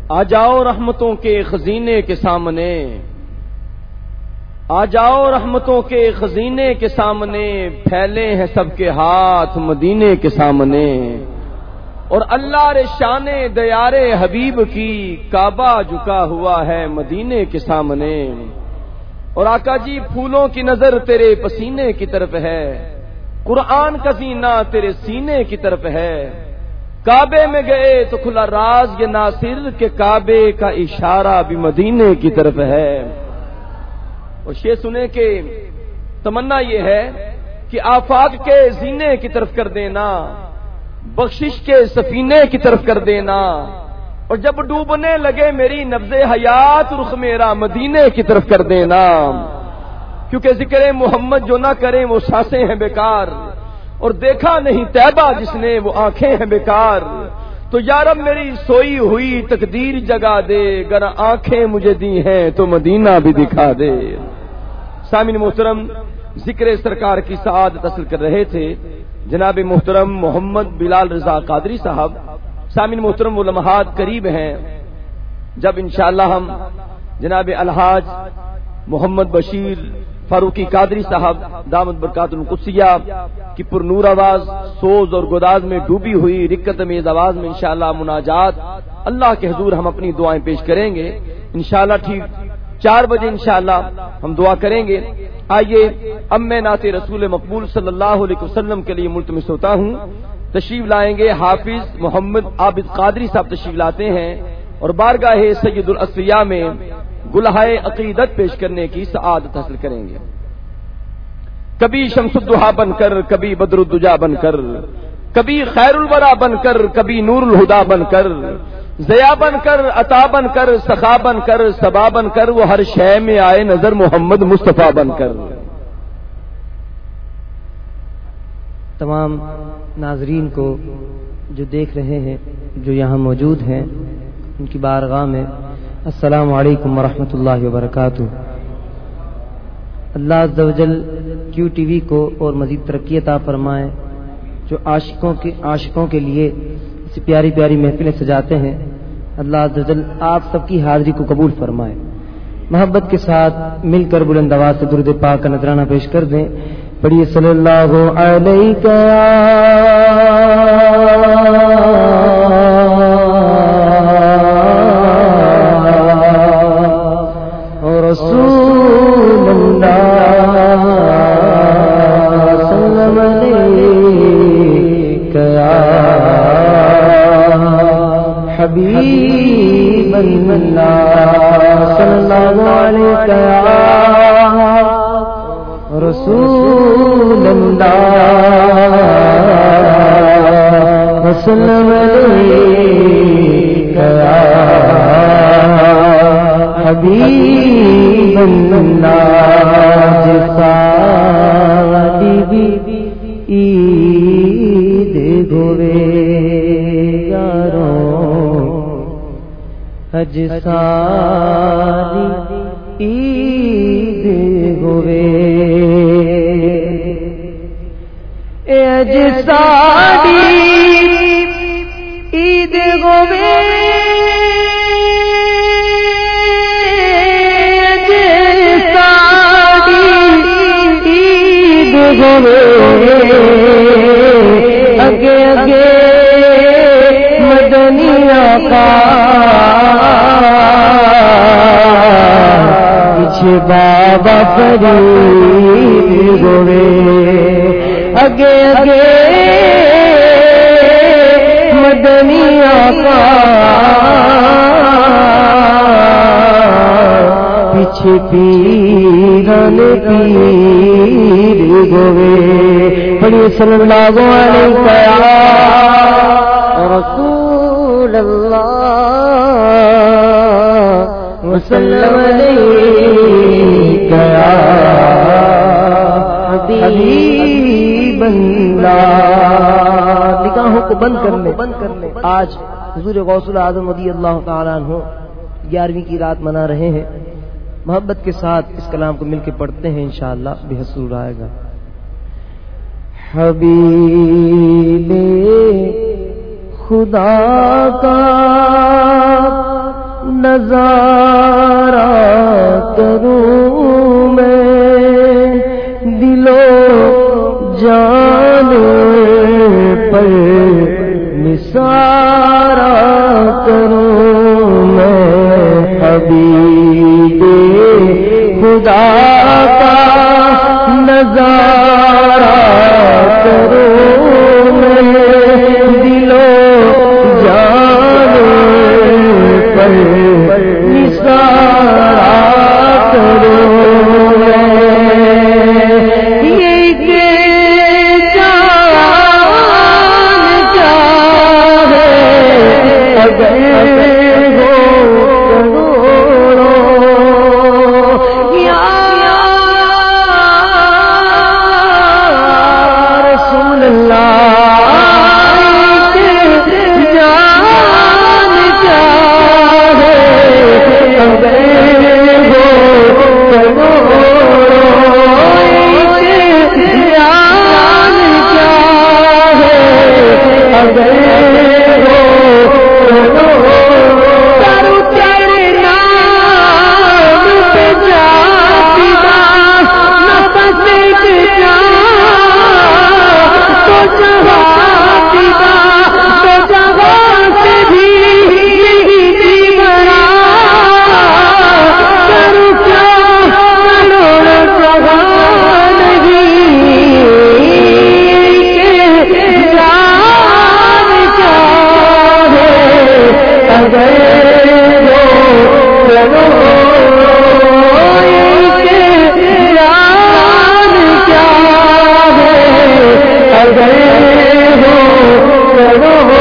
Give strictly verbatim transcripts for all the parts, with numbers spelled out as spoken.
آ جاؤ رحمتوں کے خزینے کے سامنے، آ جاؤ رحمتوں کے خزینے کے سامنے، پھیلے ہیں سب کے ہاتھ مدینے کے سامنے، اور اللہ رے شان دیار حبیب کی کعبہ جھکا ہوا ہے مدینے کے سامنے، اور آقا جی پھولوں کی نظر تیرے پسینے کی طرف ہے، قرآن کا زینہ تیرے سینے کی طرف ہے، کعبے میں گئے تو کھلا راز یہ ناصر کہ کعبے کا اشارہ بھی مدینے کی طرف ہے۔ اور شعر سنے کہ تمنا یہ ہے کہ آفاق کے زینے کی طرف کر دینا، بخشش کے سفینے کی طرف کر دینا، اور جب ڈوبنے لگے میری نبض حیات رخ میرا مدینے کی طرف کر دینا، کیونکہ ذکر محمد جو نہ کریں وہ سانسیں ہیں بیکار، اور دیکھا نہیں طیبہ جس نے وہ آنکھیں ہیں بیکار، تو یارب میری سوئی ہوئی تقدیر جگا دے، گر آنکھیں مجھے دی ہیں تو مدینہ بھی دکھا دے۔ سامعین محترم، ذکر سرکار کی سعادت حاصل کر رہے تھے جناب محترم محمد بلال رضا قادری صاحب۔ سامعین محترم، وہ لمحات قریب ہیں جب انشاءاللہ ہم جناب الحاج محمد بشیر فاروقی قادری صاحب دامت برکات القدسیہ کی پر نور آواز سوز اور گداز میں ڈوبی ہوئی رکت میز آواز میں انشاءاللہ مناجات اللہ کے حضور ہم اپنی دعائیں پیش کریں گے انشاءاللہ۔ ٹھیک چار بجے انشاءاللہ ہم دعا کریں گے۔ آئیے اب میں نعت رسول مقبول صلی اللہ علیہ وسلم کے لیے ملتمس ہوتا ہوں، تشریف لائیں گے حافظ محمد عابد قادری صاحب تشریف لاتے ہیں، اور بارگاہ سید الاسفیاء میں گلہائے عقیدت پیش کرنے کی سعادت حاصل کریں گے۔ کبھی شمس الضحیٰ بن کر، کبھی بدر الدجا بن کر، کبھی خیر الورا بن کر، کبھی نور الہدا بن کر، ضیا بن کر، عطا بن کر، سخا بن کر، صبا بن کر، وہ ہر شے میں آئے نظر محمد مصطفیٰ بن کر۔ تمام ناظرین کو جو دیکھ رہے ہیں، جو یہاں موجود ہیں، ان کی بارگاہ میں السلام علیکم ورحمۃ اللہ وبرکاتہ۔ اللہ عز و جل کیو ٹی وی کو اور مزید ترقی عطا فرمائے، جو عاشقوں کے عاشقوں کے لیے ایسی پیاری پیاری محفلیں سجاتے ہیں، اللہ عز و جل آپ سب کی حاضری کو قبول فرمائے۔ محبت کے ساتھ مل کر بلند آواز سے درود پاک کا نذرانہ پیش کر دیں۔ پڑھیے صلی اللہ علیہ رسول اللہ سلام علیک یا حبیب اللہ صلی اللہ علیک یا رسول اللہ سلام علیک یا حبیب اللہ جسادی بھی عید گوے یاروں حج ساری عید گوے حج ساری عید گوے اگے اگے مدنی آقا پیچھے بابا فرید گوے اگے اگے مدنی آقا پیچھے پیران پیر گوے پڑھیے صلی اللہ علیہ رسول اللہ وسلم علیک یا حبیب اللہ۔ نگاہوں کو بند کر لیں بند کر لیں آج حضور غوث الاعظم رضی اللہ تعالیٰ عنہ گیارہویں کی رات منا رہے ہیں۔ محبت کے ساتھ اس کلام کو مل کے پڑھتے ہیں، انشاءاللہ بے حد سرور آئے گا۔ حبیب خدا کا نظارہ کروں میں دل و جان پر نثارہ کروں میں حبیب خدا کا نظارہ کروں میں دل و جان پر نثارہ کروں میں یہ کہ جان کیا ہے اگر ہو یا رسول اللہ جان کیا ہے اگر ہو جان کیا ہے اگر ہو کرو تیرے نام پہ جاتی نفس ایک جان تو جہاتی تو جہاں سے بھی نہیں بنا کرو کیا کروڑ جہاں نہیں کہ جان کیا ہے اگر ہو جان کیا ہے اگر ہو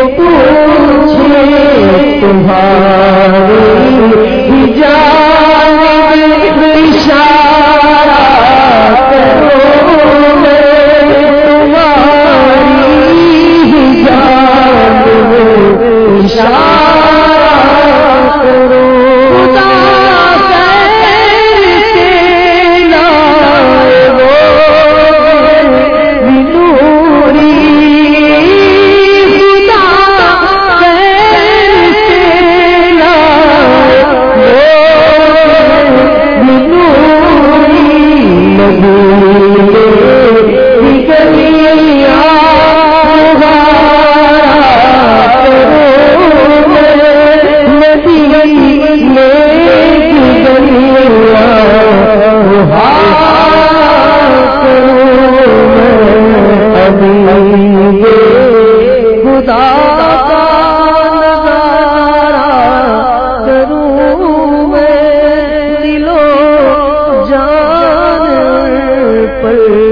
تمہاری جان پر